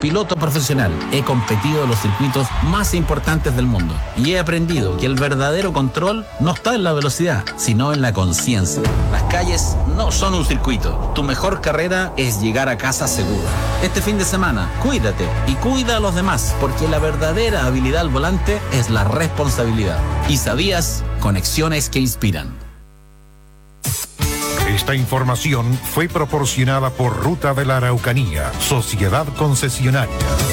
piloto profesional. He competido en los circuitos más importantes del mundo y he aprendido que el verdadero control no está en la velocidad, sino en la conciencia. Las calles no son un circuito. Tu mejor carrera es llegar a casa segura. Este fin de semana, cuídate y cuida a los demás, porque la verdadera habilidad al volante es la responsabilidad. ¿Y sabías? Conexiones que inspiran. Esta información fue proporcionada por Ruta de la Araucanía, Sociedad Concesionaria.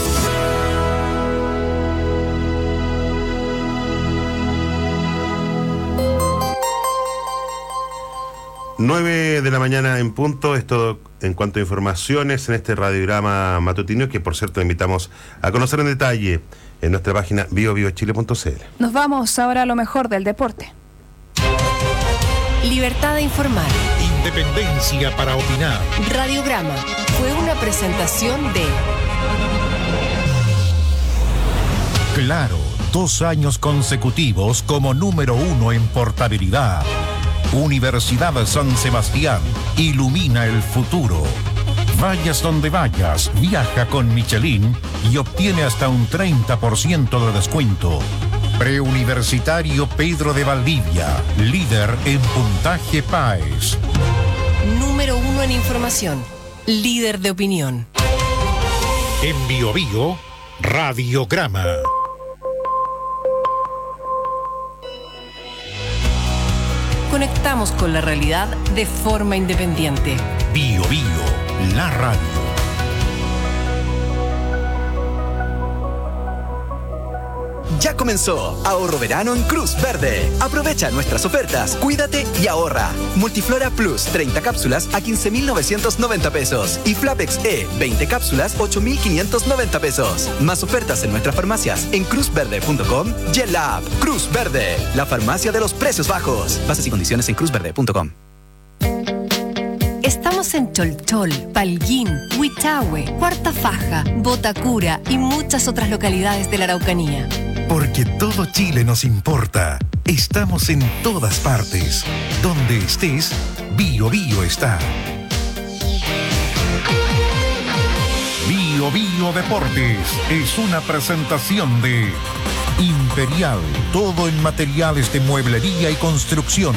Nueve de la mañana en punto. Esto en cuanto a informaciones en este radiograma matutino, que por cierto invitamos a conocer en detalle en nuestra página biobiochile.cl. Nos vamos ahora a lo mejor del deporte. Libertad de informar. Independencia para opinar. Radiograma fue una presentación de Claro, 2 años consecutivos como número 1 en portabilidad. Universidad San Sebastián, ilumina el futuro. Vayas donde vayas, viaja con Michelin y obtiene hasta un 30% de descuento. Preuniversitario Pedro de Valdivia, líder en puntaje PAES. número 1 en información, líder de opinión. En Bio Bio, Radiograma. Conectamos con la realidad de forma independiente. Bio Bio, la radio. Ya comenzó Ahorro Verano en Cruz Verde. Aprovecha nuestras ofertas, cuídate y ahorra. Multiflora Plus, 30 cápsulas a 15.990 pesos. Y Flapex E, 20 cápsulas, 8.590 pesos. Más ofertas en nuestras farmacias en cruzverde.com y en la app Cruz Verde, la farmacia de los precios bajos. Bases y condiciones en cruzverde.com. Estamos en Cholchol, Palguín, Huichahue, Cuarta Faja, Botacura y muchas otras localidades de la Araucanía. Porque todo Chile nos importa. Estamos en todas partes. Donde estés, Bio Bio está. Bio Bio Deportes es una presentación de Imperial, todo en materiales de mueblería y construcción.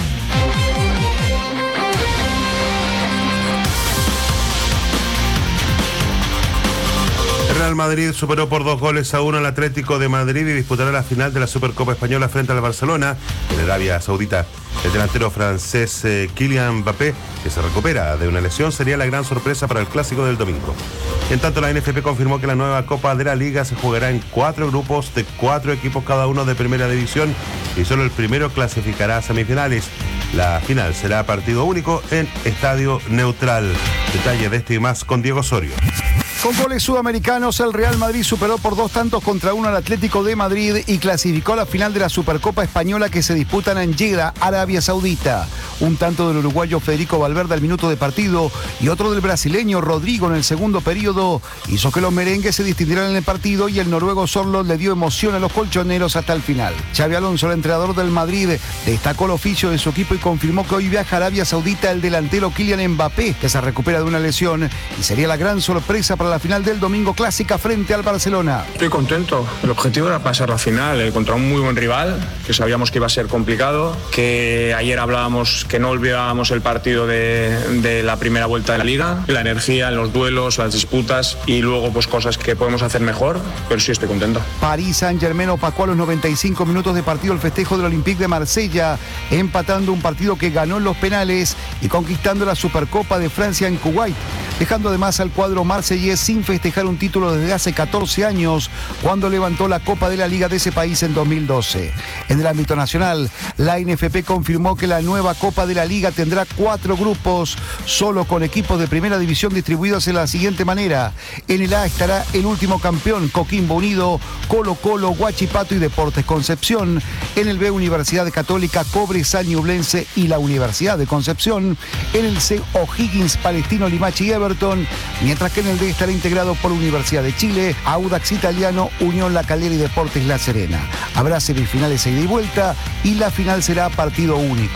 Real Madrid superó por 2-1 al Atlético de Madrid y disputará la final de la Supercopa Española frente al Barcelona en Arabia Saudita. El delantero francés Kylian Mbappé, que se recupera de una lesión, sería la gran sorpresa para el clásico del domingo. En tanto, la NFP confirmó que la nueva Copa de la Liga se jugará en 4 grupos de 4 equipos cada uno de primera división y solo el primero clasificará a semifinales. La final será partido único en estadio neutral. Detalle de esto y más con Diego Osorio. Con goles sudamericanos, el Real Madrid superó por 2-1 al Atlético de Madrid y clasificó a la final de la Supercopa Española que se disputan en Jeddah, Arabia Saudita. Un tanto del uruguayo Federico Valverde al minuto de partido y otro del brasileño Rodrigo en el segundo periodo hizo que los merengues se distinguieran en el partido y el noruego Sorlo le dio emoción a los colchoneros hasta el final. Xabi Alonso, el entrenador del Madrid, destacó el oficio de su equipo y confirmó que hoy viaja a Arabia Saudita el delantero Kylian Mbappé, que se recupera de una lesión y sería la gran sorpresa para la final del domingo clásica frente al Barcelona. Estoy contento. El objetivo era pasar la final contra un muy buen rival, que sabíamos que iba a ser complicado, que ayer hablábamos que no olvidábamos el partido de la primera vuelta de la Liga, la energía en los duelos, las disputas y luego pues cosas que podemos hacer mejor, pero sí estoy contento. Paris Saint-Germain opacó a los 95 minutos de partido el festejo del Olympique de Marsella, empatando un partido que ganó en los penales y conquistando la Supercopa de Francia en Kuwait, dejando además al cuadro marsellés sin festejar un título desde hace 14 años, cuando levantó la Copa de la Liga de ese país en 2012. En el ámbito nacional, la NFP confirmó que la nueva Copa de la Liga tendrá 4 grupos, solo con equipos de primera división distribuidos de la siguiente manera. En el A estará el último campeón, Coquimbo Unido, Colo-Colo, Huachipato y Deportes Concepción. En el B, Universidad Católica, Cobresal Ñublense y la Universidad de Concepción. En el C, O'Higgins, Palestino, Limache y Everton, mientras que en el D estará integrado por Universidad de Chile, Audax Italiano, Unión La Calera y Deportes La Serena. Habrá semifinales ida y vuelta y la final será partido único.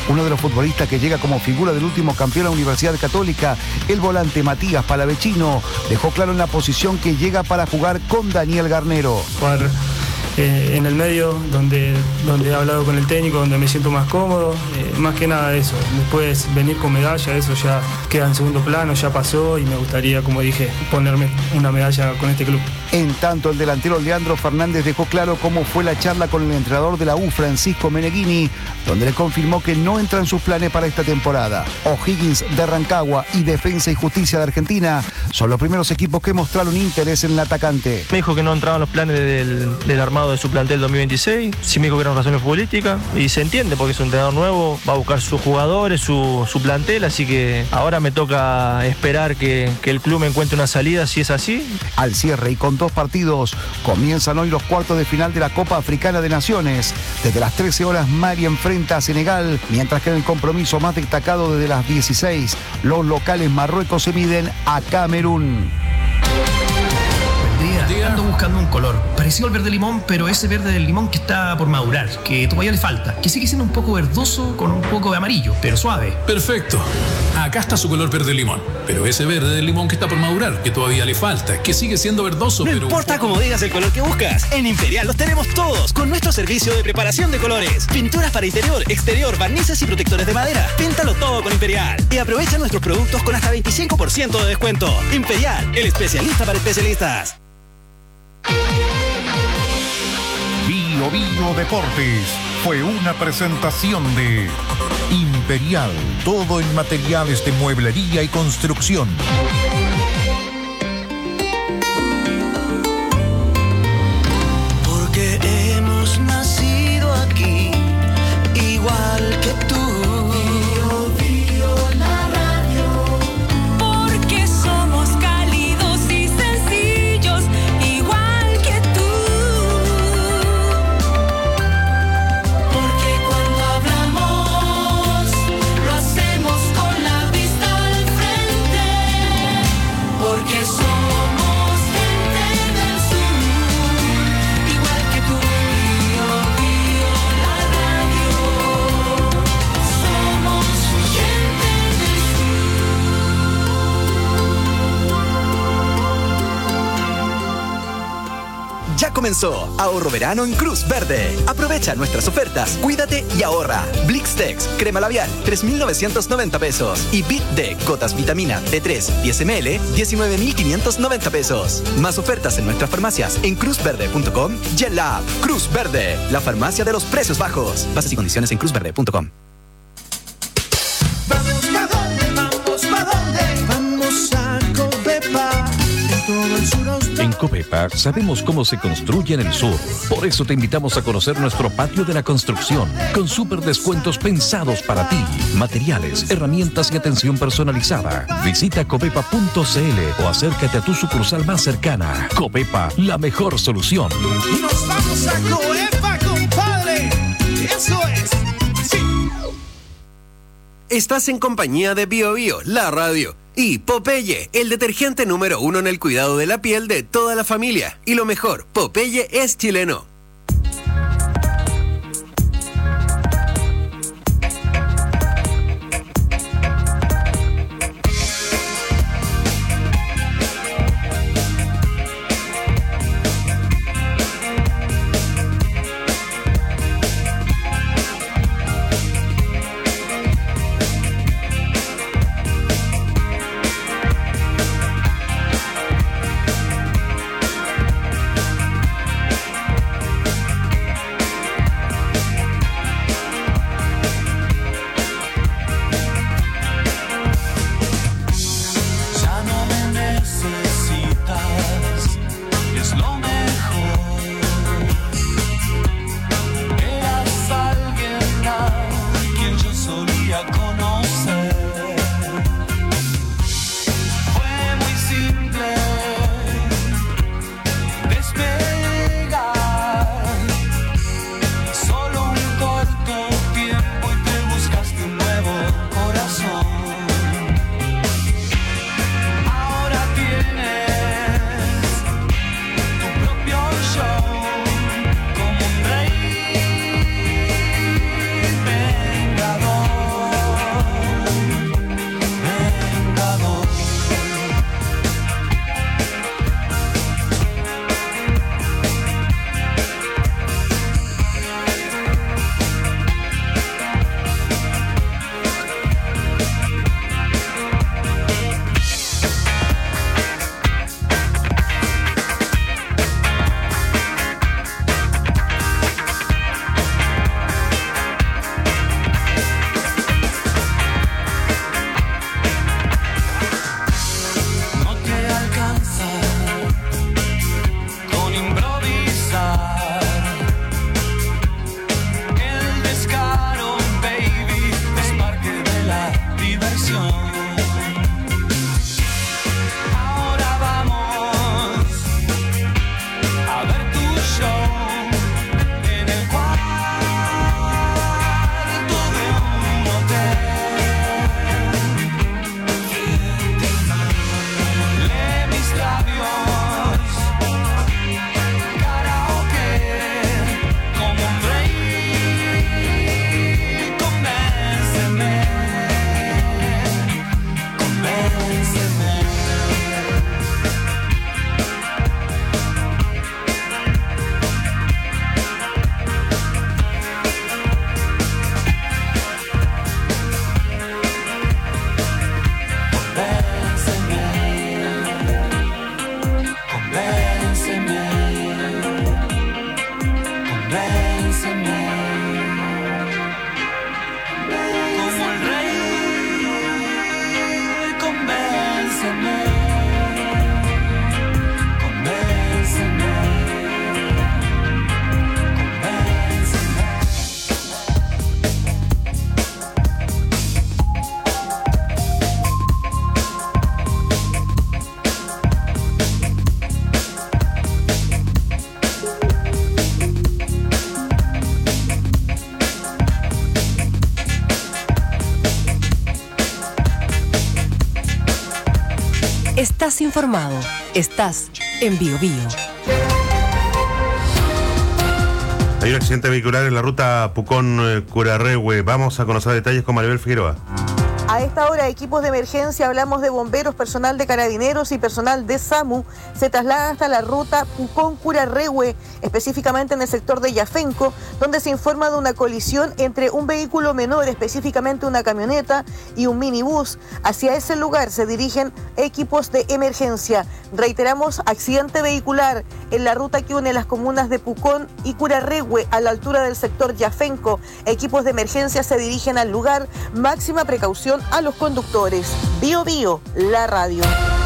Uno de los futbolistas que llega como figura del último campeón a la Universidad Católica, el volante Matías Palavecino, dejó claro en la posición que llega para jugar con Daniel Garnero. Jugar en el medio, donde he hablado con el técnico, donde me siento más cómodo, más que nada eso. Después venir con medalla, eso ya queda en segundo plano, ya pasó y me gustaría, como dije, ponerme una medalla con este club. En tanto, el delantero Leandro Fernández dejó claro cómo fue la charla con el entrenador de la U, Francisco Meneghini, donde le confirmó que no entra en sus planes para esta temporada. O'Higgins de Rancagua y Defensa y Justicia de Argentina son los primeros equipos que mostraron interés en el atacante. Me dijo que no entraban los planes del armado de su plantel 2026, sí me dijo que eran razones futbolísticas y se entiende porque es un entrenador nuevo, va a buscar sus jugadores, su plantel, así que ahora me toca esperar que el club me encuentre una salida si es así. Al cierre y con 2 partidos, comienzan hoy los cuartos de final de la Copa Africana de Naciones. Desde las 13 horas Mali enfrenta a Senegal, mientras que en el compromiso más destacado desde las 16, los locales Marruecos se miden a Camerún. Ando buscando un color parecido al verde limón, pero ese verde del limón que está por madurar, que todavía le falta, que sigue siendo un poco verdoso con un poco de amarillo, pero suave. Perfecto. Acá está su color verde limón, pero ese verde del limón que está por madurar, que todavía le falta, que sigue siendo verdoso, no pero... No importa cómo digas el color que buscas, en Imperial los tenemos todos, con nuestro servicio de preparación de colores. Pinturas para interior, exterior, barnices y protectores de madera. Píntalo todo con Imperial y aprovecha nuestros productos con hasta 25% de descuento. Imperial, el especialista para especialistas. Bio Deportes fue una presentación de Imperial, todo en materiales de mueblería y construcción. Porque hemos nacido aquí, igual que tú. Ya comenzó Ahorro Verano en Cruz Verde. Aprovecha nuestras ofertas, cuídate y ahorra. Blixtex, crema labial, 3,990 pesos. Y Bit D, gotas vitamina D3, 10 ml, 19,590 pesos. Más ofertas en nuestras farmacias en cruzverde.com y en la app Cruz Verde, la farmacia de los precios bajos. Bases y condiciones en cruzverde.com. En Copepa sabemos cómo se construye en el sur. Por eso te invitamos a conocer nuestro patio de la construcción, con súper descuentos pensados para ti. Materiales, herramientas y atención personalizada. Visita copepa.cl o acércate a tu sucursal más cercana. Copepa, la mejor solución. ¡Nos vamos a Copepa, compadre! ¡Eso es! ¡Sí! Estás en compañía de Bio Bio, la radio. Y Popeye, el detergente número 1 en el cuidado de la piel de toda la familia. Y lo mejor, Popeye es chileno. Estás informado. Estás en Bio Bio. Hay un accidente vehicular en la ruta Pucón-Curarrehue. Vamos a conocer detalles con Maribel Figueroa. A esta hora, equipos de emergencia, hablamos de bomberos, personal de carabineros y personal de SAMU, se trasladan hasta la ruta Pucón-Curarrehue, específicamente en el sector de Yafenco, donde se informa de una colisión entre un vehículo menor, específicamente una camioneta y un minibús. Hacia ese lugar se dirigen equipos de emergencia. Reiteramos, accidente vehicular en la ruta que une las comunas de Pucón y Curarrehue a la altura del sector Yafenco. Equipos de emergencia se dirigen al lugar. Máxima precaución a los conductores. Bio Bio, la radio.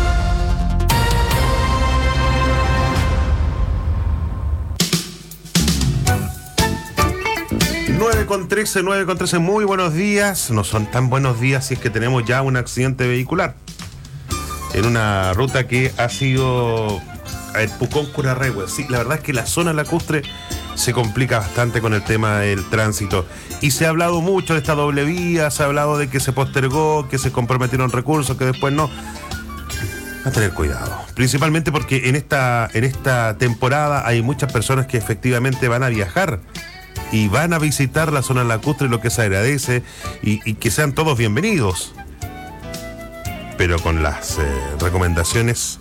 Nueve con 13, muy buenos días. No son tan buenos días si es que tenemos ya un accidente vehicular en una ruta que ha sido Pucón-Curarrehue. Sí, la verdad es que la zona lacustre se complica bastante con el tema del tránsito. Y se ha hablado mucho de esta doble vía, se ha hablado de que se postergó, que se comprometieron recursos, que después no. A tener cuidado. Principalmente porque en esta temporada hay muchas personas que efectivamente van a viajar y van a visitar la zona lacustre, lo que se agradece, y que sean todos bienvenidos. Pero con las recomendaciones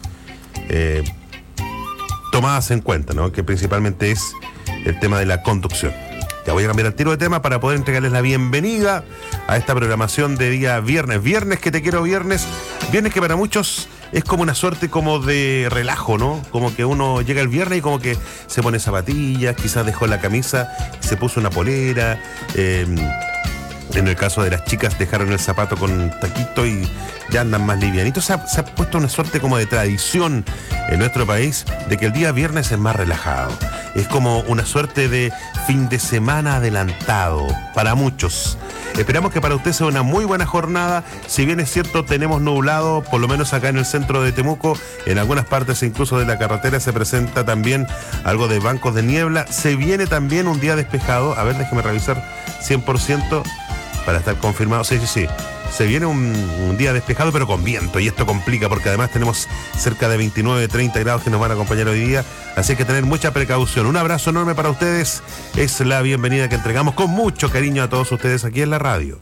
tomadas en cuenta, ¿no? Que principalmente es el tema de la conducción. Ya voy a cambiar el tiro de tema para poder entregarles la bienvenida a esta programación de día viernes. Viernes que te quiero viernes. Viernes que para muchos es como una suerte como de relajo, ¿no? Como que uno llega el viernes y como que se pone zapatillas, quizás dejó la camisa, se puso una polera. En el caso de las chicas dejaron el zapato con taquito y ya andan más livianitos. Se ha puesto una suerte como de tradición en nuestro país de que el día viernes es más relajado. Es como una suerte de fin de semana adelantado para muchos. Esperamos que para usted sea una muy buena jornada. Si bien es cierto, tenemos nublado, por lo menos acá en el centro de Temuco, en algunas partes incluso de la carretera se presenta también algo de bancos de niebla. Se viene también un día despejado. A ver, déjeme revisar 100%. Para estar confirmado, sí. Se viene un día despejado, pero con viento, y esto complica porque además tenemos cerca de 29, 30 grados que nos van a acompañar hoy día, así hay que tener mucha precaución. Un abrazo enorme para ustedes, es la bienvenida que entregamos con mucho cariño a todos ustedes aquí en la radio.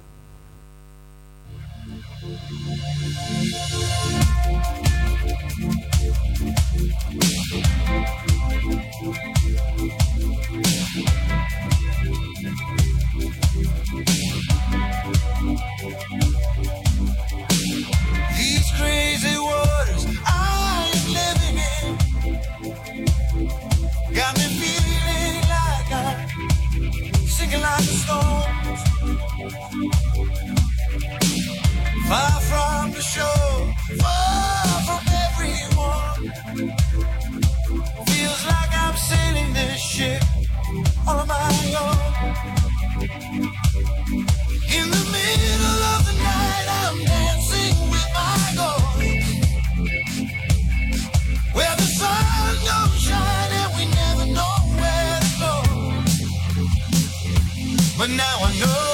Far from the shore, far from everyone. Feels like I'm sailing this ship all on my own. In the middle of the night, I'm dancing with my ghost. Where the sun don't shine and we never know where to go. But now I know.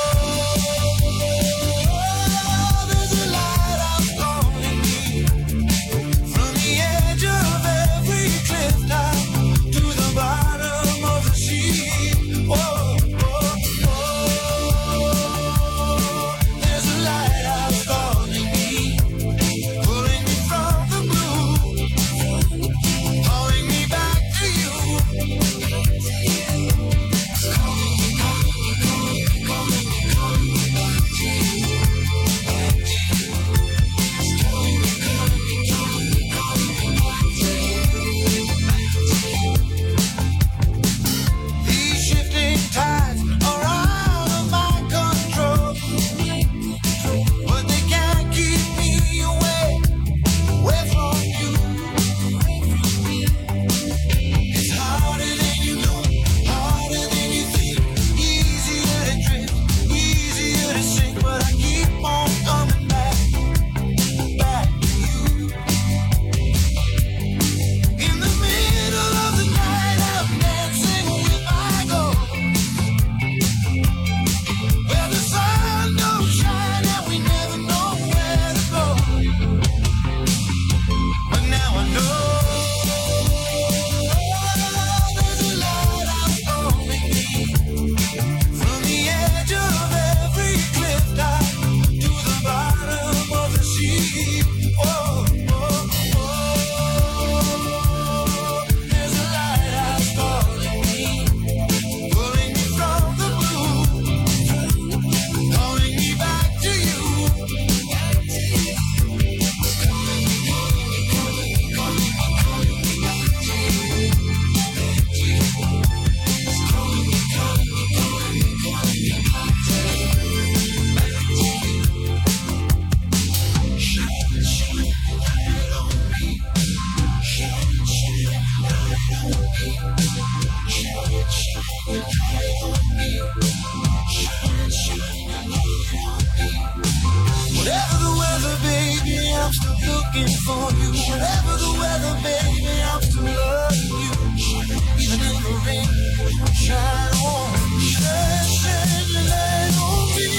Whatever the weather, baby, I'm still looking for you. Whatever the weather, baby, I'm still loving you. Even in the rain, shine on me. Shine your light on me.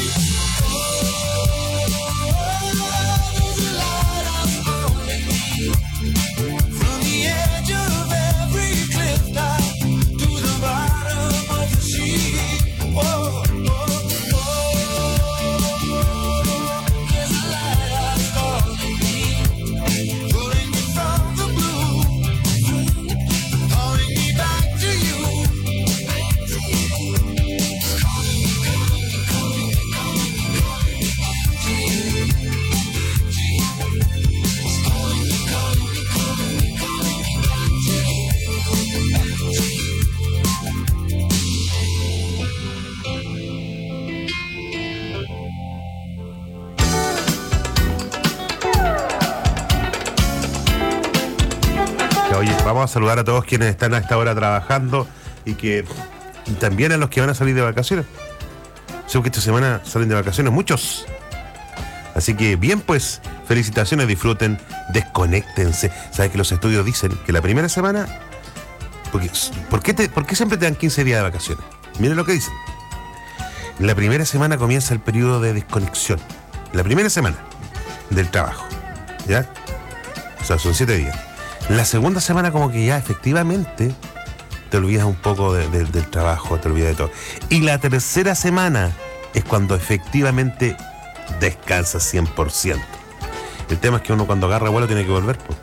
There's a light I'm calling me. From the edge of every cliff top to the bottom of the sea. Whoa. Oye, vamos a saludar a todos quienes están a esta hora trabajando y también a los que van a salir de vacaciones. Sé que esta semana salen de vacaciones muchos. Así que bien, pues, felicitaciones, disfruten, desconéctense. ¿Sabes que los estudios dicen que la primera semana... ¿Por qué siempre te dan 15 días de vacaciones? Miren lo que dicen. La primera semana comienza el periodo de desconexión. La primera semana del trabajo. ¿Ya? O sea, son 7 días. La segunda semana como que ya efectivamente te olvidas un poco del trabajo, te olvidas de todo. Y la tercera semana es cuando efectivamente descansas 100%. El tema es que uno cuando agarra vuelo tiene que volver, pues.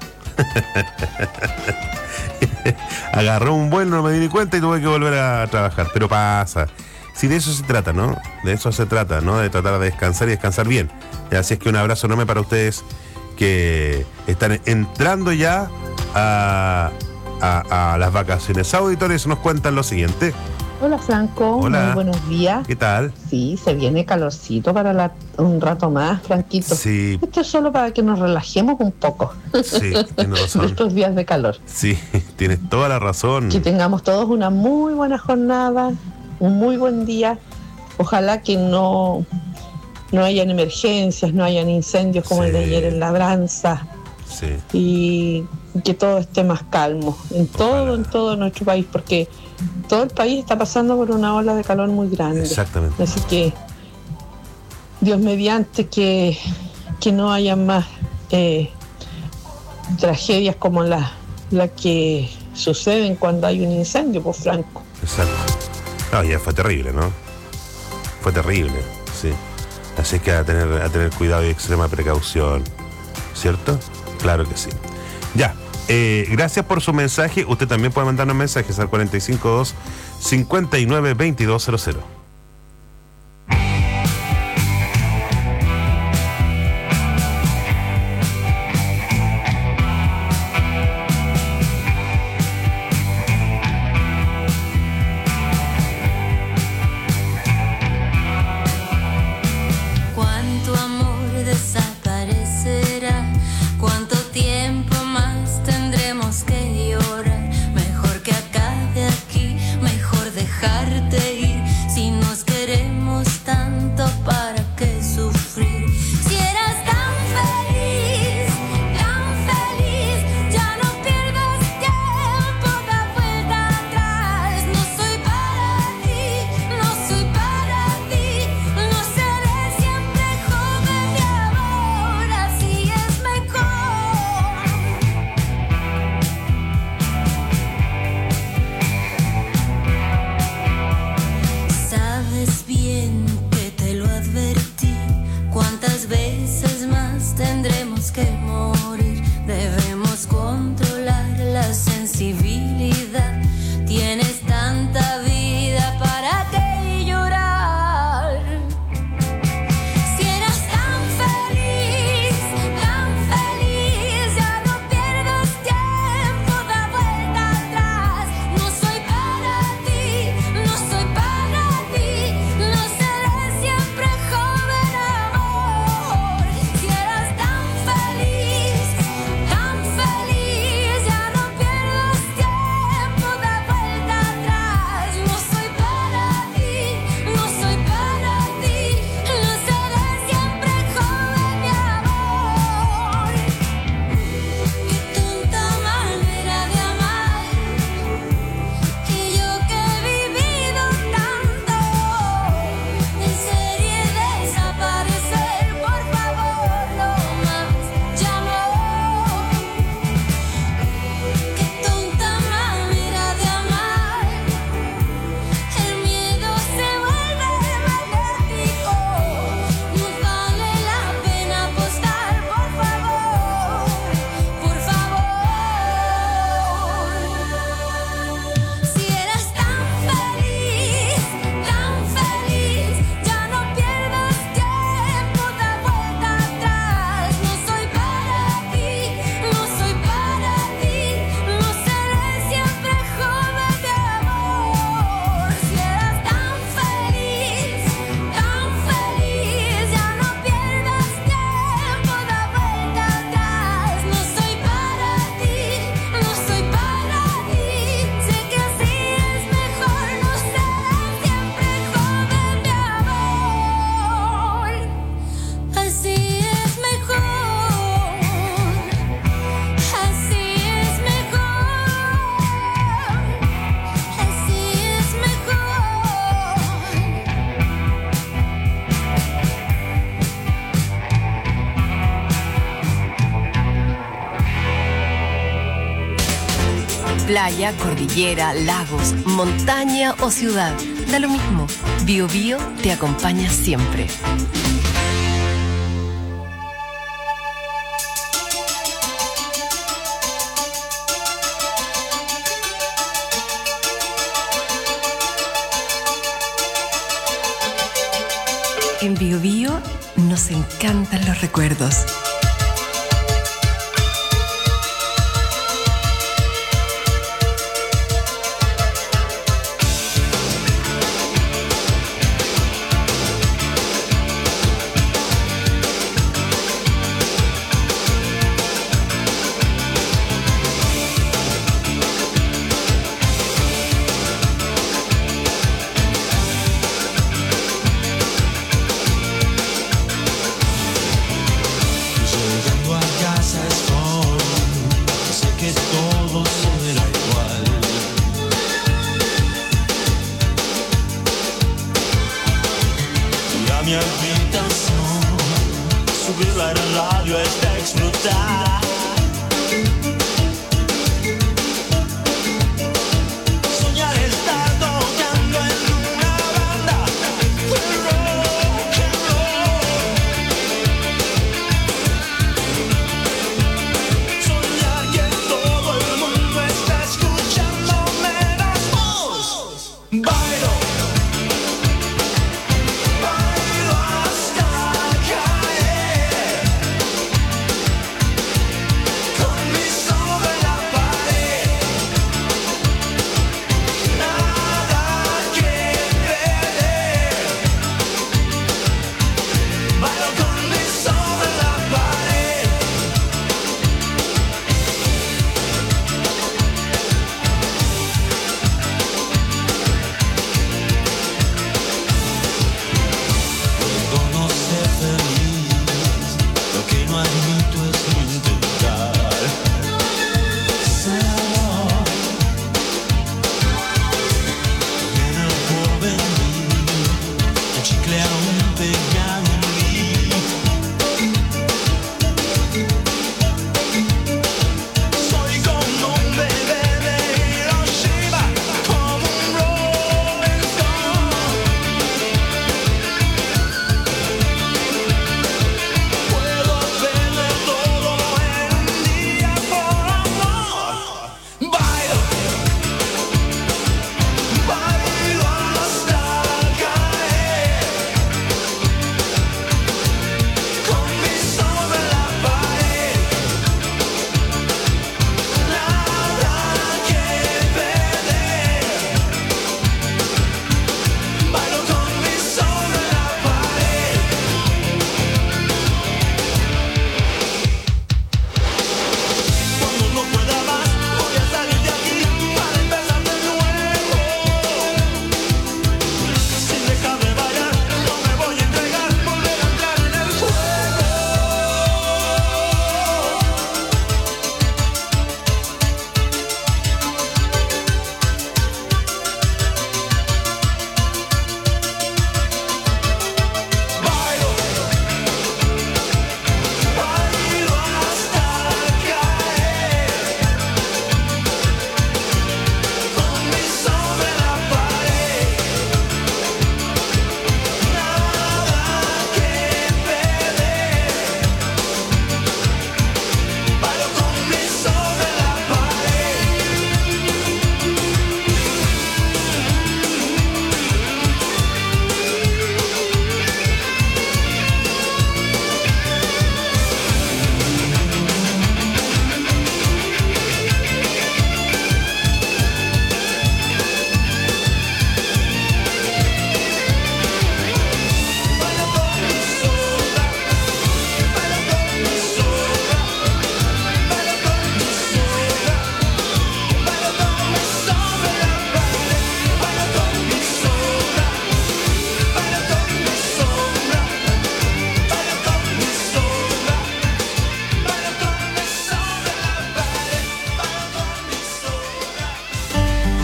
Agarró un vuelo, no me di cuenta y tuve que volver a trabajar. Pero pasa. Sí, de eso se trata, ¿no? De eso se trata, ¿no? De tratar de descansar y descansar bien. Así es que un abrazo enorme para ustedes que están entrando ya a las vacaciones. Auditores nos cuentan lo siguiente. Hola Franco, hola. Muy buenos días. ¿Qué tal? Sí, se viene calorcito para un rato más, Franquito. Sí. Esto es solo para que nos relajemos un poco. Sí, tienes razón. De estos días de calor. Sí, tienes toda la razón. Que tengamos todos una muy buena jornada, un muy buen día. Ojalá que no hayan emergencias, no hayan incendios como el de ayer en Labranza. Sí. Y que todo esté más calmo en todo nuestro país, porque todo el país está pasando por una ola de calor muy grande. Exactamente. Así que Dios mediante que no haya más tragedias como la que suceden cuando hay un incendio, pues Franco. Exacto. No, ya fue terrible, ¿no? Fue terrible, sí. Así que a tener cuidado y extrema precaución, ¿cierto? Claro que sí. Ya, gracias por su mensaje. Usted también puede mandarnos mensajes al 452-592200. Cuánto amor desaparecerá, cuánto tiempo más tendremos que llorar. Mejor que acabe aquí, mejor dejarte ir. Si no Playa, cordillera, lagos, montaña o ciudad. Da lo mismo. Bio Bio te acompaña siempre. En Bio Bio nos encantan los recuerdos.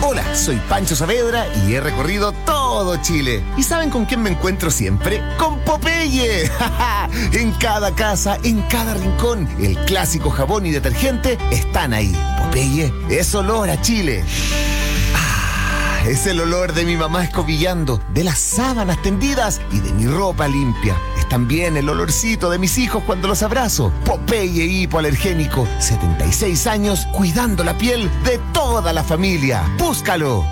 Hola, soy Pancho Saavedra y he recorrido todo Chile. ¿Y saben con quién me encuentro siempre? ¡Con Popeye! En cada casa, en cada rincón, el clásico jabón y detergente están ahí. Popeye es olor a Chile. Es el olor de mi mamá escobillando, de las sábanas tendidas y de mi ropa limpia. Es también el olorcito de mis hijos cuando los abrazo. Popeye hipoalergénico, 76 años cuidando la piel de toda la familia. ¡Búscalo!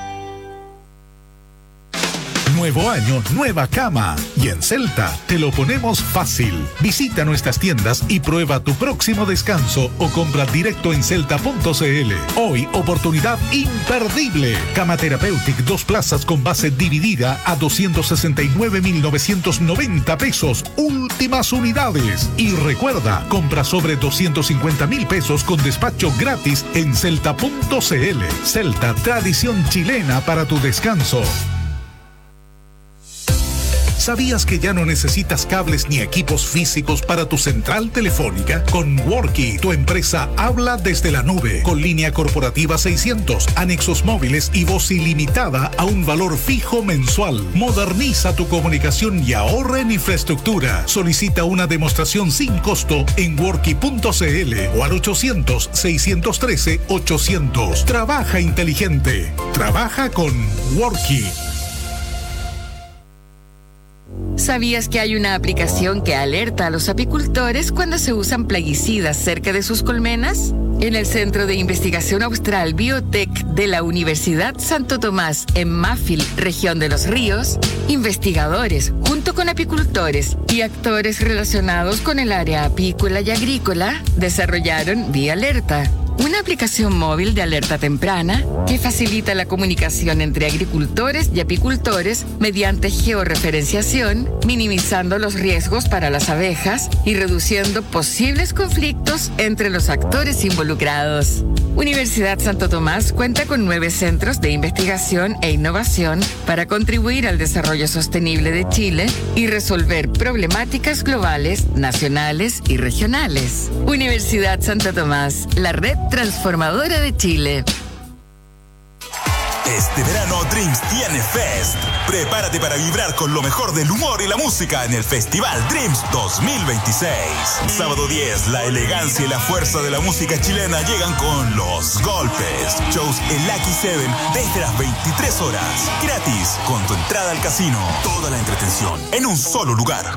Nuevo año, nueva cama. Y en Celta te lo ponemos fácil. Visita nuestras tiendas y prueba tu próximo descanso o compra directo en celta.cl. Hoy, oportunidad imperdible. Cama Therapeutic 2 plazas con base dividida a 269.990 pesos. Últimas unidades. Y recuerda, compra sobre 250.000 pesos con despacho gratis en celta.cl. Celta, tradición chilena para tu descanso. ¿Sabías que ya no necesitas cables ni equipos físicos para tu central telefónica? Con Worky, tu empresa habla desde la nube, con línea corporativa 600, anexos móviles y voz ilimitada a un valor fijo mensual. Moderniza tu comunicación y ahorra en infraestructura. Solicita una demostración sin costo en Worky.cl o al 800-613-800. Trabaja inteligente. Trabaja con Worky. ¿Sabías que hay una aplicación que alerta a los apicultores cuando se usan plaguicidas cerca de sus colmenas? En el Centro de Investigación Austral Biotech de la Universidad Santo Tomás en Máfil, región de Los Ríos, investigadores, junto con apicultores y actores relacionados con el área apícola y agrícola, desarrollaron Vía Alerta, una aplicación móvil de alerta temprana que facilita la comunicación entre agricultores y apicultores mediante georreferenciación, minimizando los riesgos para las abejas y reduciendo posibles conflictos entre los actores involucrados. Universidad Santo Tomás cuenta con 9 centros de investigación e innovación para contribuir al desarrollo sostenible de Chile y resolver problemáticas globales, nacionales y regionales. Universidad Santo Tomás, la red transformadora de Chile. Este verano Dreams tiene Fest. Prepárate para vibrar con lo mejor del humor y la música en el Festival Dreams 2026. Sábado 10, la elegancia y la fuerza de la música chilena llegan con Los Golpes. Shows en Lucky 7 desde las 23 horas. Gratis, con tu entrada al casino. Toda la entretención en un solo lugar.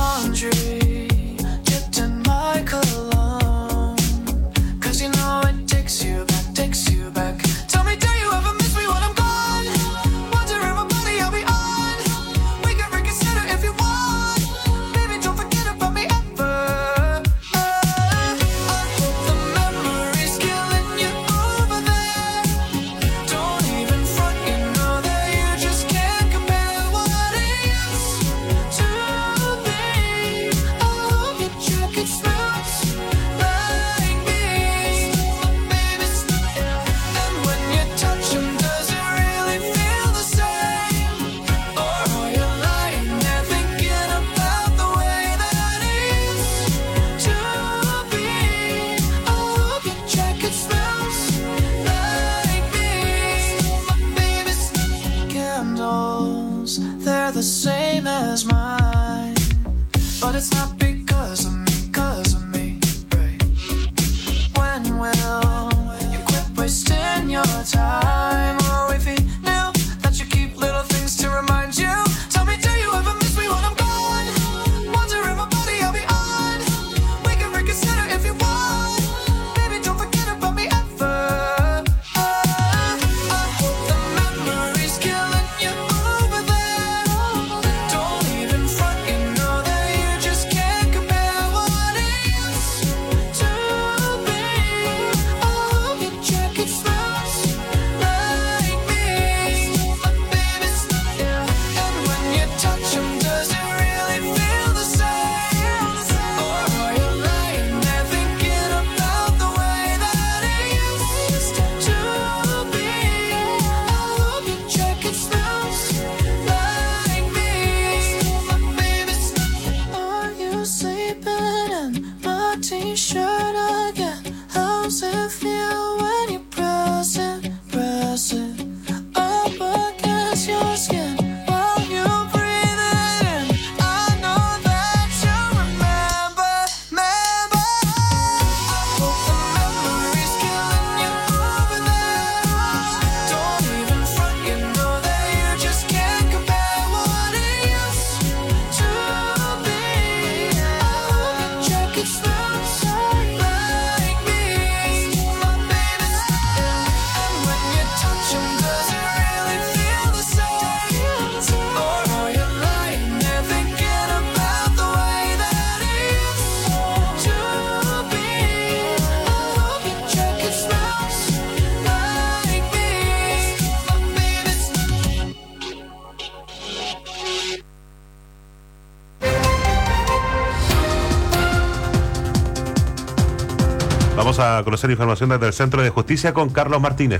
Laundry, dipped in my cologne. 'Cause you know it Vamos a conocer información desde el Centro de Justicia con Carlos Martínez.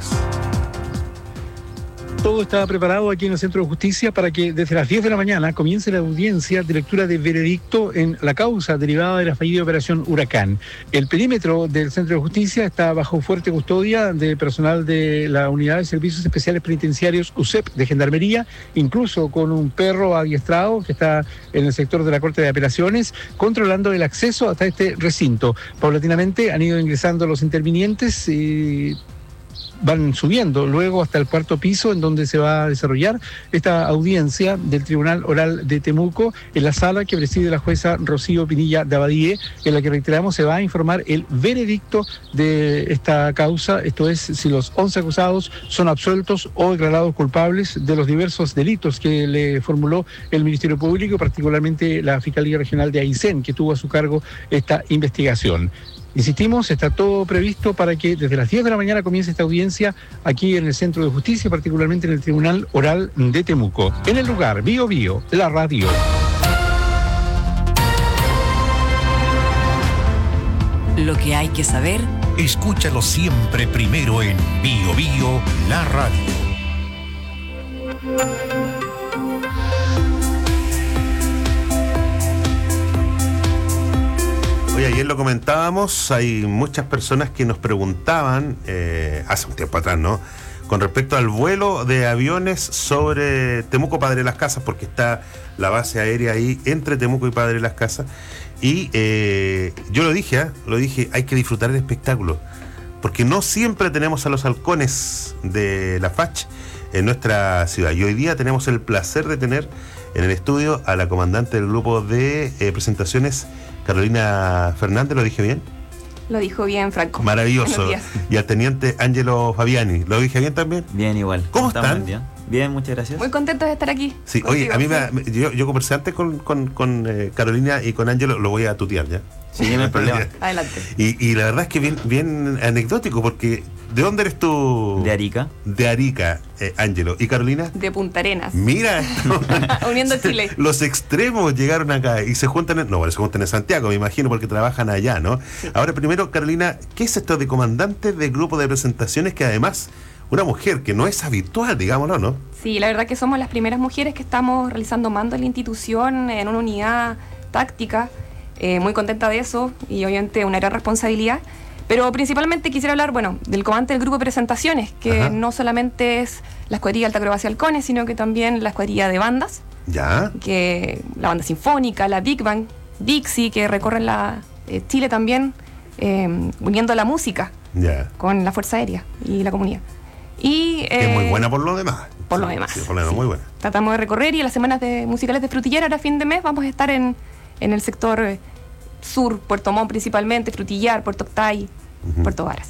Todo está preparado aquí en el Centro de Justicia para que desde las 10 de la mañana comience la audiencia de lectura de veredicto en la causa derivada de la fallida operación Huracán. El perímetro del Centro de Justicia está bajo fuerte custodia de personal de la Unidad de Servicios Especiales Penitenciarios USEP de Gendarmería, incluso con un perro adiestrado que está en el sector de la Corte de Apelaciones, controlando el acceso hasta este recinto. Paulatinamente han ido ingresando los intervinientes y van subiendo luego hasta el cuarto piso, en donde se va a desarrollar esta audiencia del Tribunal Oral de Temuco, en la sala que preside la jueza Rocío Pinilla de Abadie, en la que, reiteramos, se va a informar el veredicto de esta causa, esto es, si los 11 acusados son absueltos o declarados culpables de los diversos delitos que le formuló el Ministerio Público, particularmente la Fiscalía Regional de Aysén, que tuvo a su cargo esta investigación. Insistimos, está todo previsto para que desde las 10 de la mañana comience esta audiencia aquí en el Centro de Justicia, particularmente en el Tribunal Oral de Temuco. En el lugar, Bio Bio, la radio. Lo que hay que saber, escúchalo siempre primero en Bio Bio, la radio. Hoy ayer lo comentábamos, hay muchas personas que nos preguntaban, hace un tiempo atrás, ¿no?, con respecto al vuelo de aviones sobre Temuco, Padre Las Casas, porque está la base aérea ahí entre Temuco y Padre Las Casas. Y yo lo dije, hay que disfrutar el espectáculo, porque no siempre tenemos a los halcones de la FACH en nuestra ciudad. Y hoy día tenemos el placer de tener en el estudio a la comandante del grupo de presentaciones, Carolina Fernández. ¿Lo dije bien? Lo dijo bien, Franco. Maravilloso. Y al teniente Ángelo Fabiani. ¿Lo dije bien también? Bien, igual. ¿Cómo están? Bien, muchas gracias. Muy contentos de estar aquí. Sí, contigo. Oye, a mí yo conversé antes con Carolina y con Ángelo, lo voy a tutear ya. Sí, no hay problema. Adelante. Y la verdad es que bien anecdótico, porque ¿de dónde eres tú? De Arica. De Arica, Ángelo. ¿Y Carolina? De Punta Arenas. Mira. Uniendo Chile. Los extremos llegaron acá y se juntan se juntan en Santiago, me imagino, porque trabajan allá, ¿no? Sí. Ahora, primero, Carolina, ¿qué es esto de comandante de grupo de presentaciones, que además, una mujer que no es habitual, digámoslo, ¿no? Sí, la verdad que somos las primeras mujeres que estamos realizando mando en la institución, en una unidad táctica. Muy contenta de eso y obviamente una gran responsabilidad. Pero principalmente quisiera hablar, del comandante del grupo de presentaciones, que no solamente es la escuadrilla Alta Acrobacia Halcones, sino que también la escuadrilla de bandas. Ya. Que la banda sinfónica, la Big Band, Dixie, que recorren Chile también, uniendo la música con la Fuerza Aérea y la comunidad. Y, que es muy buena por lo demás. Por lo demás. Sí, por lo demás, muy buena. Tratamos de recorrer, y en las semanas musicales de Frutillera, ahora a fin de mes, vamos a estar en el sector sur, Puerto Montt principalmente, Frutillar, Puerto Octay, Puerto Varas.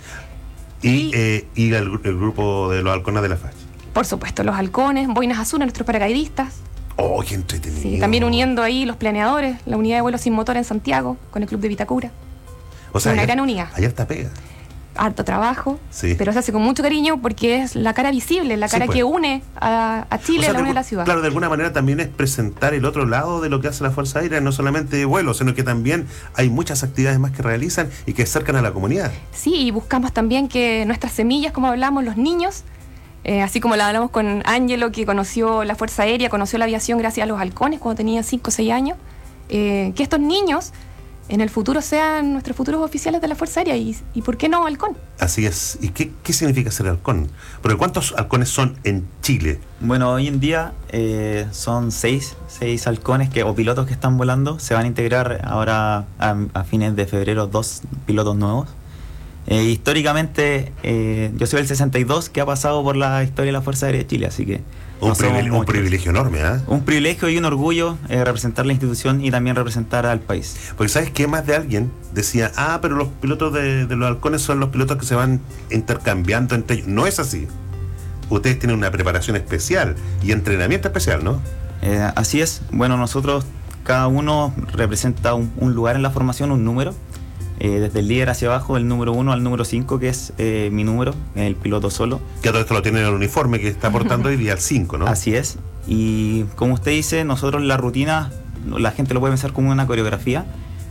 Y el grupo de los halcones de la FACH. Por supuesto, los halcones, boinas azules, nuestros paracaidistas. ¡Oh, qué entretenido! Sí, también uniendo ahí los planeadores, la unidad de vuelo sin motor en Santiago, con el Club de Vitacura. O sea, una gran unidad. Ayer está pega. Harto trabajo, sí, pero se hace con mucho cariño, porque es la cara visible, la cara que une a Chile, la une a la ciudad. Claro, de alguna manera también es presentar el otro lado de lo que hace la Fuerza Aérea, no solamente de vuelo, sino que también hay muchas actividades más que realizan y que acercan a la comunidad. Sí, y buscamos también que nuestras semillas, como hablamos, los niños, así como la hablamos con Ángelo, que conoció la Fuerza Aérea, conoció la aviación gracias a los halcones cuando tenía 5 o 6 años, que estos niños en el futuro sean nuestros futuros oficiales de la Fuerza Aérea, y ¿por qué no halcón? Así es. ¿Y qué significa ser halcón? Porque ¿cuántos halcones son en Chile? Bueno, hoy en día son 6 halcones o pilotos que están volando. Se van a integrar ahora a fines de febrero 2 pilotos nuevos. Históricamente, yo soy el 62 que ha pasado por la historia de la Fuerza Aérea de Chile, así que un privilegio enorme, ¿eh? Un privilegio y un orgullo representar la institución y también representar al país. Porque ¿sabes qué? Más de alguien decía, pero los pilotos de los halcones son los pilotos que se van intercambiando entre ellos. No es así. Ustedes tienen una preparación especial y entrenamiento especial, ¿no? Así es. Bueno, nosotros, cada uno representa un lugar en la formación, un número. Desde el líder hacia abajo, del número 1 al número 5, que es mi número, el piloto solo. Que todo esto lo tiene en el uniforme que está portando hoy día, al 5, ¿no? Así es. Y como usted dice, nosotros la rutina, la gente lo puede pensar como una coreografía,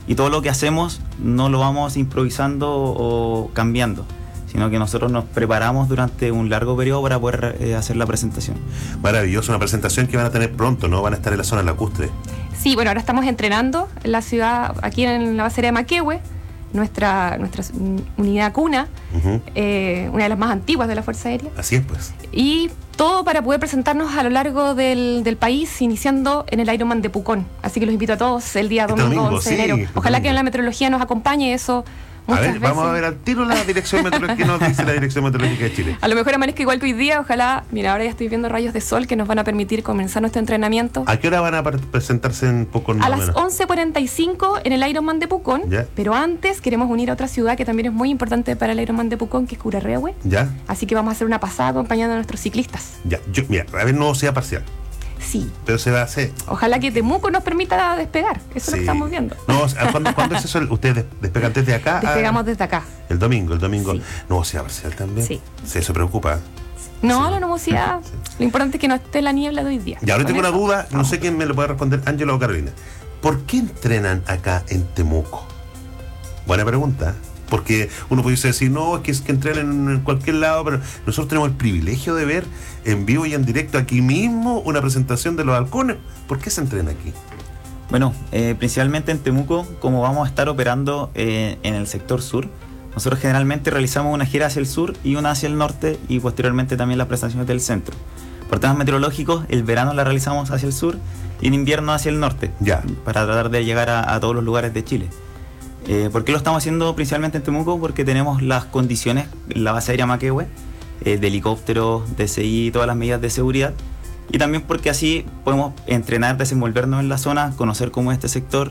Y todo lo que hacemos no lo vamos improvisando o cambiando, sino que nosotros nos preparamos durante un largo periodo para poder hacer la presentación. Maravilloso, una presentación que van a tener pronto, ¿no? Van a estar en la zona lacustre. Sí, bueno, ahora estamos entrenando en la ciudad, aquí en la base aérea de Maquehue, nuestra unidad cuna, una de las más antiguas de la Fuerza Aérea. Así es, pues. Y todo para poder presentarnos a lo largo del país, iniciando en el Ironman de Pucón. Así que los invito a todos el día domingo 11 de enero. Ojalá que en la meteorología nos acompañe eso. A ver, vamos a ver al tiro la dirección meteorológica que nos dice la Dirección Meteorológica de Chile. A lo mejor amanezca igual que hoy día, ojalá. Mira, ahora ya estoy viendo rayos de sol que nos van a permitir comenzar nuestro entrenamiento. ¿A qué hora van a presentarse en Pucón? A las 11:45 en el Ironman de Pucón. ¿Ya? Pero antes queremos unir a otra ciudad que también es muy importante para el Ironman de Pucón, que es Curarrehue. ¿Ya? Así que vamos a hacer una pasada acompañando a nuestros ciclistas. Ya, mira, a ver, no sea parcial. Sí. Pero se va a hacer. Ojalá que Temuco nos permita despegar. Eso es lo que estamos viendo. No, ¿cuándo es eso? ¿Ustedes despegan desde acá? Despegamos desde acá. El domingo. Sí. No, sea parcial también. Sí. Se preocupa. No, la nubosidad. Lo importante es que no esté la niebla de hoy día. Y ahora tengo una duda, no sé quién me lo puede responder, Ángela o Carolina. ¿Por qué entrenan acá en Temuco? Buena pregunta. Porque uno pudiese decir, no, es que entrenan en cualquier lado, pero nosotros tenemos el privilegio de ver en vivo y en directo aquí mismo una presentación de los halcones. ¿Por qué se entrena aquí? Bueno, principalmente en Temuco, como vamos a estar operando en el sector sur, nosotros generalmente realizamos una gira hacia el sur y una hacia el norte y posteriormente también las presentaciones del centro. Por temas meteorológicos, el verano la realizamos hacia el sur y en invierno hacia el norte, para tratar de llegar a todos los lugares de Chile. ¿Por qué lo estamos haciendo principalmente en Temuco? Porque tenemos las condiciones, la base aérea Maquehue, de helicópteros, DCI, todas las medidas de seguridad, y también porque así podemos entrenar, desenvolvernos en la zona, conocer cómo es este sector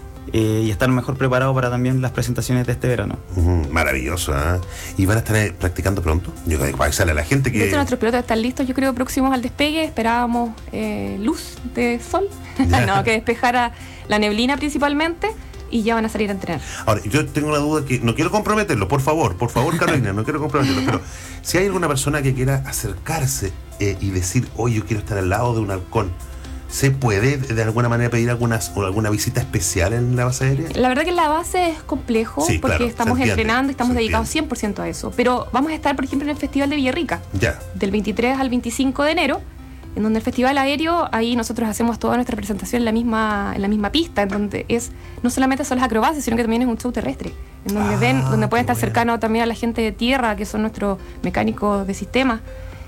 y estar mejor preparados para también las presentaciones de este verano. Maravilloso, ¿eh? ¿Y van a estar practicando pronto? Yo creo que para avisarle a la gente que... De hecho, nuestros pilotos están listos, yo creo, próximos al despegue. Esperábamos luz de sol, no, que despejara la neblina principalmente. Y ya van a salir a entrenar. Ahora, yo tengo una duda que no quiero comprometerlo, por favor, Carolina, no quiero comprometerlo, pero si hay alguna persona que quiera acercarse y decir, oye, yo quiero estar al lado de un halcón, ¿se puede de alguna manera pedir alguna visita especial en la base aérea? La verdad que en la base es complejo, porque claro, estamos entrenando y estamos dedicados 100% a eso. Pero vamos a estar, por ejemplo, en el Festival de Villarrica, del 23 al 25 de enero, en donde el Festival Aéreo, ahí nosotros hacemos toda nuestra presentación en la misma pista, en donde no solamente son las acrobacias, sino que también es un show terrestre, en donde donde pueden estar cercanos también a la gente de tierra, que son nuestros mecánicos de sistema,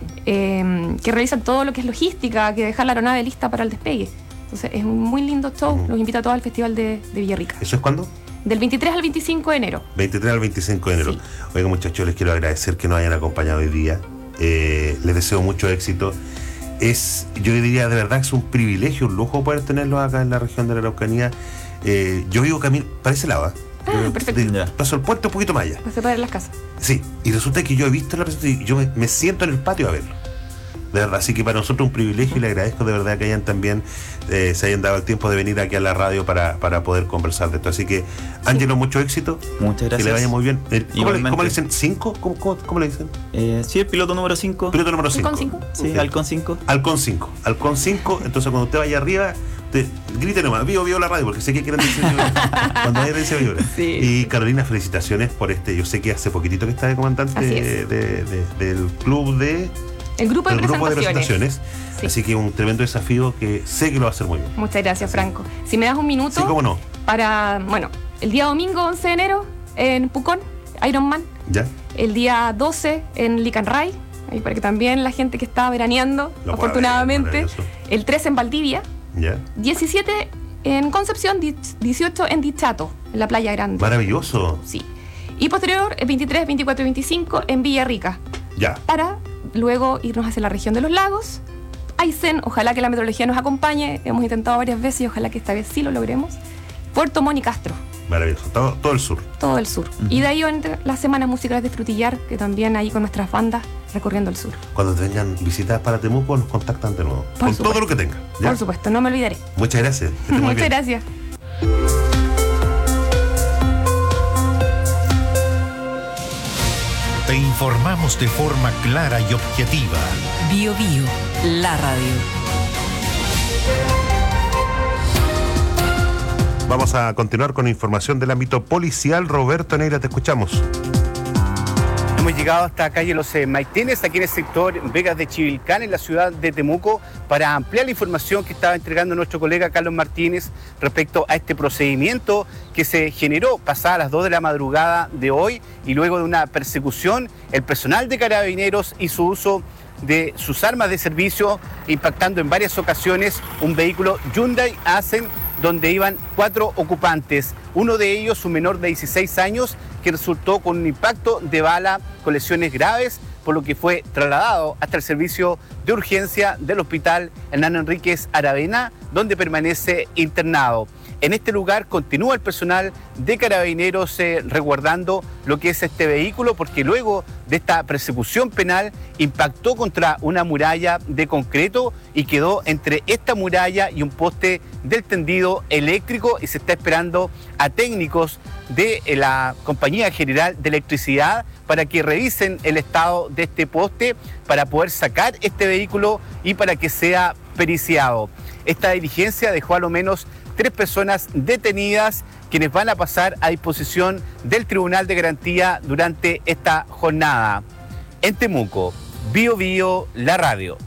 que realizan todo lo que es logística, que dejan la aeronave lista para el despegue. Entonces es un muy lindo show, los invito a todos al Festival de Villarrica. ¿Eso es cuándo? Del 23 al 25 de enero. 23 al 25 de enero. Sí. Oiga, muchachos, les quiero agradecer que nos hayan acompañado hoy día. Les deseo mucho éxito. Yo diría de verdad que es un privilegio, un lujo poder tenerlos acá en la región de la Araucanía. Yo vivo camino para ese lado. Perfecto. Paso el puente un poquito más allá. Pasé para las casas. Sí, y resulta que yo he visto la presentación y yo me siento en el patio a verlo. De verdad, así que para nosotros es un privilegio y le agradezco de verdad que hayan también se hayan dado el tiempo de venir aquí a la radio para poder conversar de esto. Así que, Ángelo, mucho éxito. Muchas gracias. Que le vaya muy bien. ¿Cómo le dicen? ¿5? ¿Cómo le dicen? Sí, el piloto número 5. Piloto número 5. ¿Halcón 5? Sí, Halcón 5. Halcón 5. Halcón 5. Entonces, cuando usted vaya arriba, grite nomás, vivo la radio, porque sé que quieren decir cuando vaya a decir vivo. Sí. Y Carolina, felicitaciones por yo sé que hace poquitito que está de comandante del club de... El grupo de presentaciones. Sí. Así que un tremendo desafío que sé que lo va a hacer muy bien. Muchas gracias, Franco. Si me das un minuto. Sí, cómo no. Para, el día domingo 11 de enero en Pucón, Ironman. Ya. El día 12 en Licanray, ahí para que también la gente que está veraneando, afortunadamente. El 13 en Valdivia. Ya. 17 en Concepción, 18 en Dichato, en la Playa Grande. Maravilloso. Sí. Y posterior, el 23, 24 y 25 en Villarrica. Ya. Para luego irnos hacia la región de los lagos. Aysén, ojalá que la meteorología nos acompañe. Hemos intentado varias veces y ojalá que esta vez sí lo logremos. Puerto Montt y Castro. Maravilloso, todo el sur. Todo el sur. Y de ahí las semanas musicales de Frutillar, que también ahí con nuestras bandas recorriendo el sur. Cuando tengan visitas para Temuco, nos contactan de nuevo. Con todo lo que tengan. ¿Ya? Por supuesto, no me olvidaré. Muchas gracias. Muchas gracias. Te informamos de forma clara y objetiva. Bio Bio, la radio. Vamos a continuar con información del ámbito policial. Roberto Neira, te escuchamos. Hemos llegado hasta calle Los Maitines, aquí en el sector Vegas de Chivilcán, en la ciudad de Temuco, para ampliar la información que estaba entregando nuestro colega Carlos Martínez respecto a este procedimiento que se generó pasadas las 2 de la madrugada de hoy, y luego de una persecución, el personal de Carabineros y su uso de sus armas de servicio, impactando en varias ocasiones un vehículo Hyundai Accent donde iban 4 ocupantes, uno de ellos un menor de 16 años que resultó con un impacto de bala con lesiones graves, por lo que fue trasladado hasta el servicio de urgencia del hospital Hernán Enríquez Aravena, donde permanece internado. En este lugar continúa el personal de Carabineros resguardando lo que es este vehículo, porque luego de esta persecución penal impactó contra una muralla de concreto y quedó entre esta muralla y un poste del tendido eléctrico, y se está esperando a técnicos de la Compañía General de Electricidad para que revisen el estado de este poste para poder sacar este vehículo y para que sea periciado. Esta diligencia dejó a lo menos 3 personas detenidas, quienes van a pasar a disposición del Tribunal de Garantía durante esta jornada. En Temuco, Bio Bio, la radio.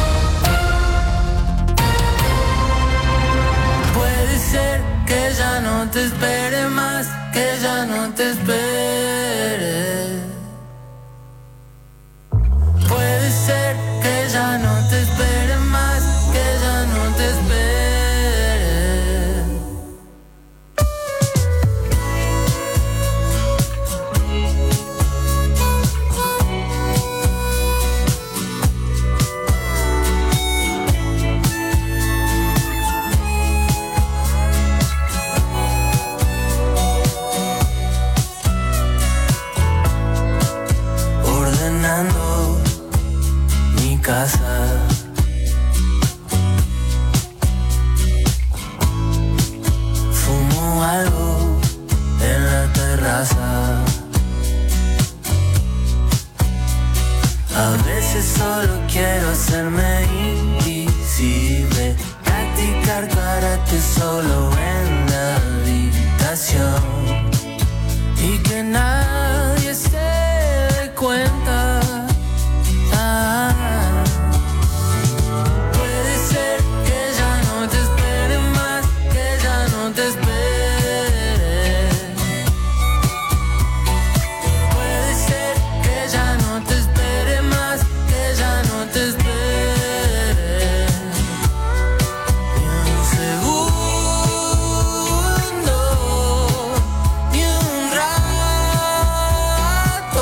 Puede ser que ya no te espere más, que ya no te espere. Puede ser que ya no te espere más, que ya no te espere. Mi casa, fumo algo en la terraza. A veces solo quiero hacerme invisible, practicar karate solo en la habitación y que nadie se dé cuenta. Puede ser que ya no te espere más, que ya no te espere. Puede ser que ya no te espere más, que ya no te espere. Ni un segundo, ni un rato.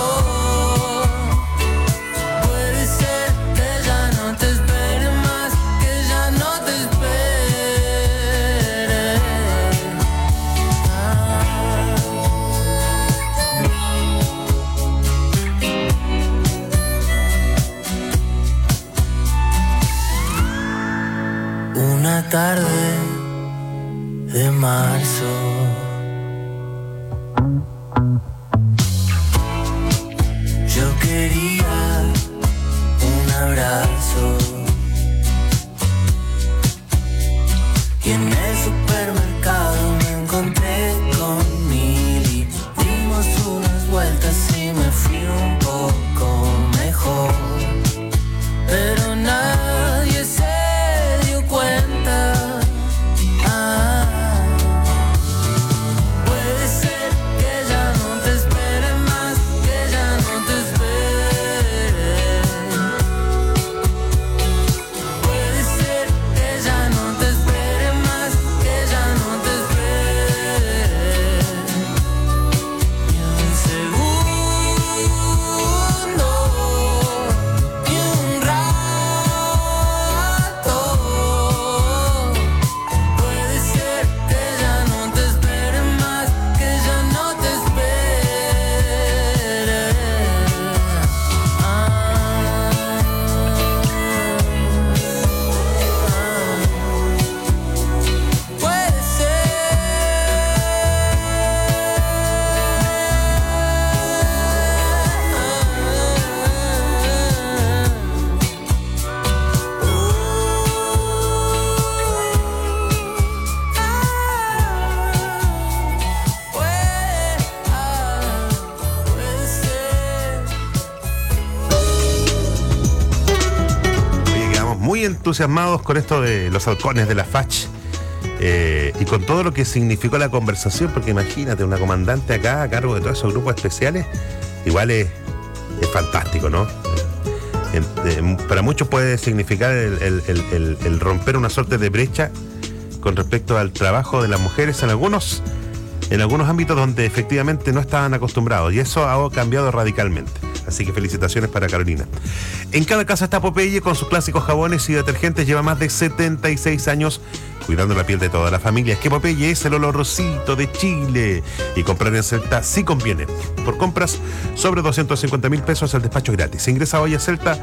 Puede ser que ya no te espere más, que ya no te espere. Una tarde de marzo, yo quería un abrazo, y en el supermercado me encontré con Mili. Dimos unas vueltas y me fui un poco mejor, pero nadie se dio cuenta. muy entusiasmados con esto de los halcones de la FACH y con todo lo que significó la conversación, porque imagínate, una comandante acá a cargo de todos esos grupos especiales, igual es fantástico, ¿no? Para muchos puede significar el romper una suerte de brecha con respecto al trabajo de las mujeres en algunos ámbitos donde efectivamente no estaban acostumbrados, y eso ha cambiado radicalmente. Así que felicitaciones para Carolina. En cada casa está Popeye con sus clásicos jabones y detergentes. Lleva más de 76 años cuidando la piel de toda la familia. Es que Popeye es el olorcito de Chile. Y comprar en Celta sí conviene. Por compras sobre 250.000 pesos el despacho gratis. Ingresa hoy a celta.cl.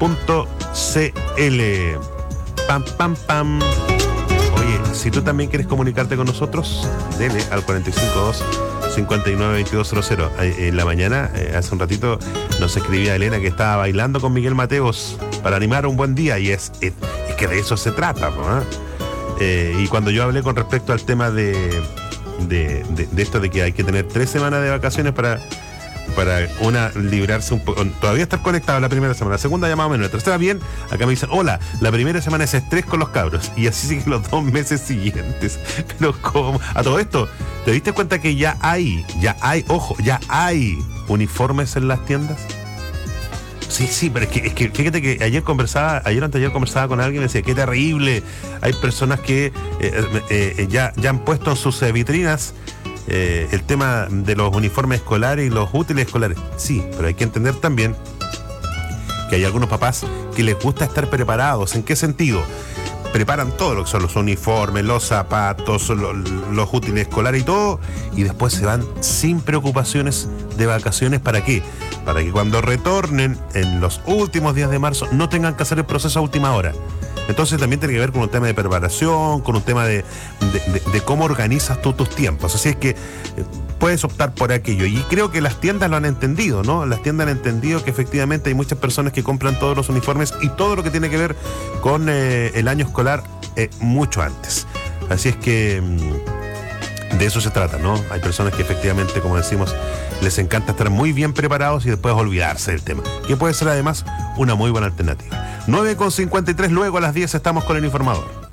Pam, pam, pam. Oye, si tú también quieres comunicarte con nosotros, dele al 452-592200. En la mañana, hace un ratito, nos escribía Elena que estaba bailando con Miguel Mateos para animar un buen día, y es que de eso se trata, ¿no? Y cuando yo hablé con respecto al tema de esto de que hay que tener 3 semanas de vacaciones para una librarse un poco, todavía estar conectado la primera semana, la segunda ya más o menos, la tercera bien, acá me dicen, hola, la primera semana es estrés con los cabros, y así siguen los 2 meses siguientes. Pero ¿cómo? A todo esto, ¿te diste cuenta que ya hay uniformes en las tiendas? Sí, pero es que fíjate que ayer o anteayer conversaba con alguien y me decía, qué terrible, hay personas que ya han puesto en sus vitrinas el tema de los uniformes escolares y los útiles escolares. Sí, pero hay que entender también que hay algunos papás que les gusta estar preparados. ¿En qué sentido? Preparan todo lo que son los uniformes, los zapatos, los útiles escolares y todo, y después se van sin preocupaciones de vacaciones. ¿Para qué? Para que cuando retornen en los últimos días de marzo no tengan que hacer el proceso a última hora. Entonces también tiene que ver con un tema de preparación, con un tema de cómo organizas tú tus tiempos. Así es que puedes optar por aquello. Y creo que las tiendas lo han entendido, ¿no? Las tiendas han entendido que efectivamente hay muchas personas que compran todos los uniformes y todo lo que tiene que ver con el año escolar mucho antes. Así es que de eso se trata, ¿no? Hay personas que efectivamente, como decimos, les encanta estar muy bien preparados y después olvidarse del tema, que puede ser además una muy buena alternativa. 9:53, luego a las 10 estamos con el informador.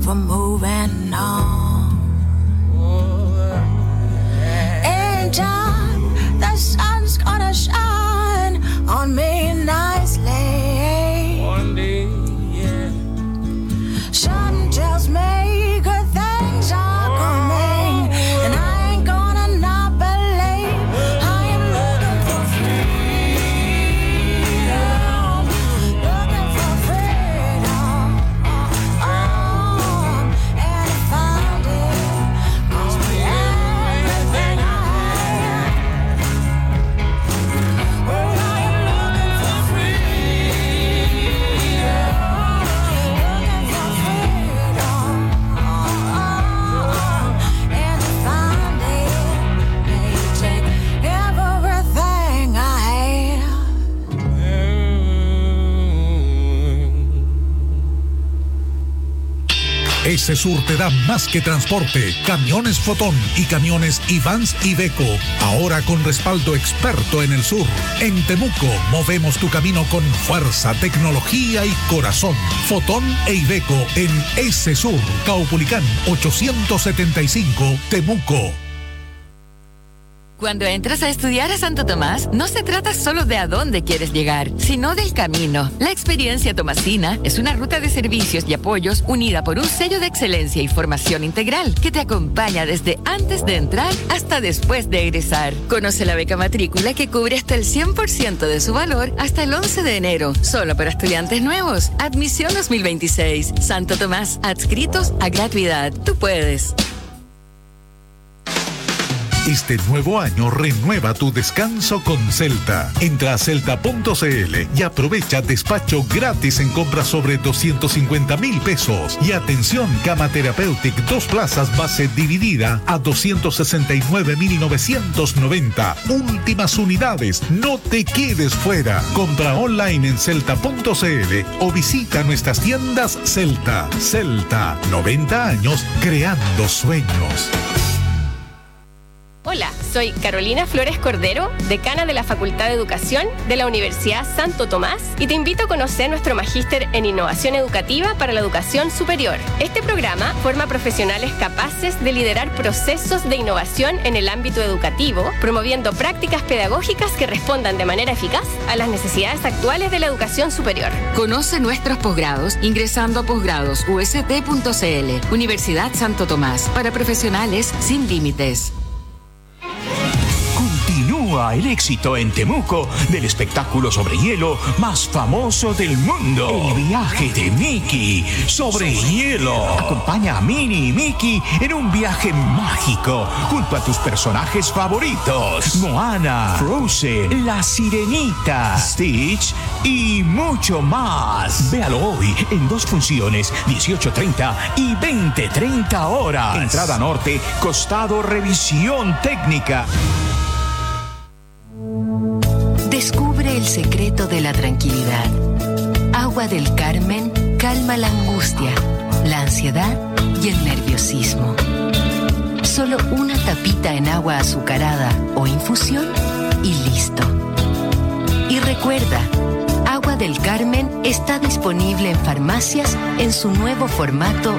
for moving on. In time, the sun's gonna shine on me nicely. One day, yeah. Something tells me good things are coming, and I ain't gonna not believe. I am looking for freedom, looking for freedom. And I found it, cost me everything I had. Oh, I am looking for freedom, looking for freedom. And I found it, may you take everything I have. Ese Sur te da más que transporte. Camiones Fotón y camiones Ivans Iveco. Ahora con respaldo experto en el sur. En Temuco movemos tu camino con fuerza, tecnología y corazón. Fotón e Iveco en Ese Sur. Caupolicán 875 Temuco. Cuando entras a estudiar a Santo Tomás, no se trata solo de a dónde quieres llegar, sino del camino. La experiencia tomasina es una ruta de servicios y apoyos unida por un sello de excelencia y formación integral que te acompaña desde antes de entrar hasta después de egresar. Conoce la beca matrícula que cubre hasta el 100% de su valor hasta el 11 de enero, solo para estudiantes nuevos. Admisión 2026. Santo Tomás, adscritos a gratuidad. Tú puedes. Este nuevo año renueva tu descanso con Celta. Entra a celta.cl y aprovecha despacho gratis en compras sobre 250,000 pesos. Y atención, Cama Therapeutic 2 plazas base dividida a 269,990. Últimas unidades, no te quedes fuera. Compra online en celta.cl o visita nuestras tiendas Celta. Celta, 90 años creando sueños. Hola, soy Carolina Flores Cordero, decana de la Facultad de Educación de la Universidad Santo Tomás, y te invito a conocer nuestro magíster en Innovación Educativa para la Educación Superior. Este programa forma profesionales capaces de liderar procesos de innovación en el ámbito educativo, promoviendo prácticas pedagógicas que respondan de manera eficaz a las necesidades actuales de la educación superior. Conoce nuestros posgrados ingresando a posgradosust.cl. Universidad Santo Tomás, para profesionales sin límites. Continúa el éxito en Temuco del espectáculo sobre hielo más famoso del mundo. El viaje de Mickey sobre hielo. Acompaña a Minnie y Mickey en un viaje mágico junto a tus personajes favoritos: Moana, Frozen, La Sirenita, Stitch y mucho más. Véalo hoy en 2 funciones, 18:30 y 20:30 horas. Entrada norte, costado revisión técnica. Descubre el secreto de la tranquilidad. Agua del Carmen calma la angustia, la ansiedad y el nerviosismo. Solo una tapita en agua azucarada o infusión y listo. Y recuerda, Agua del Carmen está disponible en farmacias en su nuevo formato